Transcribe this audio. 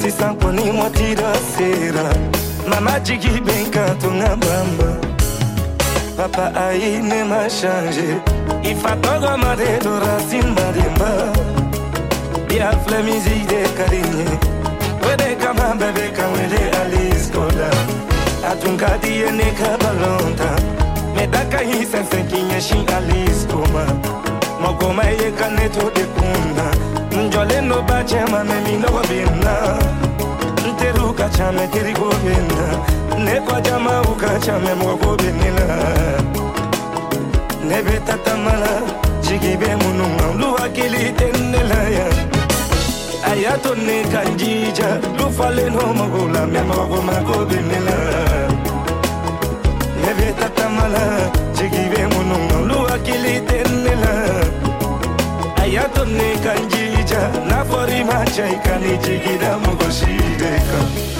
si sanko ni motira sera. Mama jigi ben canto na bamba. Papa aí ne m'a changé. Il fa togo mare do racine marimba. Bia fle musique de carinhe. Wede kama bebe kamwede Alice Kola. Atunka diye ne kabalonta. Medaka hi sense kinye shi Alice Koma. Mogoma ye kaneto de kuna. Njole no bache mame mi no bina. Nteruka chame kirigo bina. Ne kwa jama uka chame mwogo binila. Nebe tatamala jigibe mununga. Luwa kili tenela ya. Ayato ne kanjija. Lufale no magula me mwogo mago binila. Nebe tatamala jigibe mununga. Luwa kili tenela. Ayato ne kanjija. Na fori macha ikani jigida mugoshideka.